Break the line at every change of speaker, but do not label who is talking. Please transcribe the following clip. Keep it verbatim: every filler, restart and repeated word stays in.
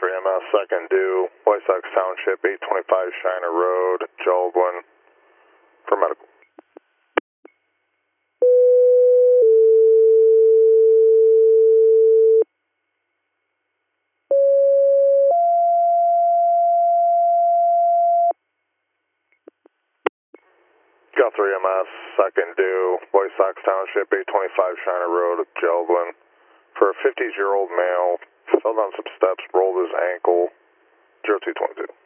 three M S, second due, White Sox Township, eight twenty-five Shiner Road, Jolbwin, for medical. Got three M S, second due, White Sox Township, eight twenty-five Shiner Road, Jolbwin, for a fifty-year-old male, fell down some steps, rolled his ankle, zero two twenty-two.